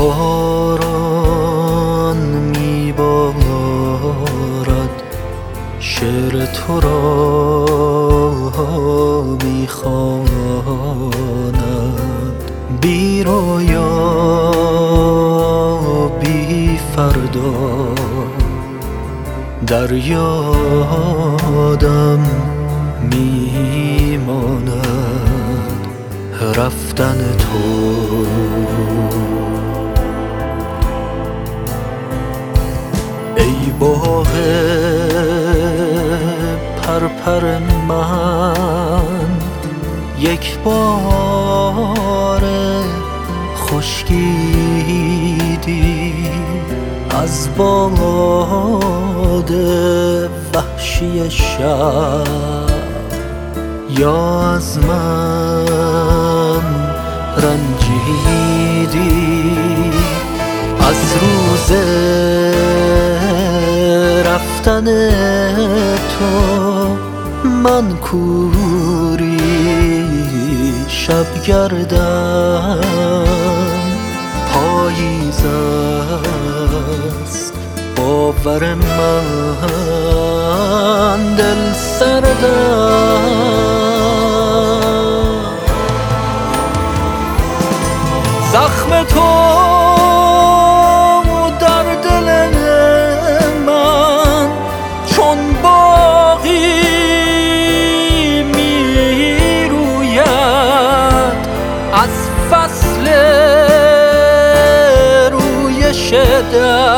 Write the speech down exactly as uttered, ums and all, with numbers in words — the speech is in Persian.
باران میبارد شعر تو را میخواند، بی رویا بی فردا در یادم میماند رفتن تو. ای باغ پرپر من یک بار خشکیدی از باد وحشی شب، یا از من رنجیدی از روز رفتن تو. من کوری شبگردم، پاییز است باور من، دل سردم. زخم تو در دل من چون باغی می روید از فصل رویش در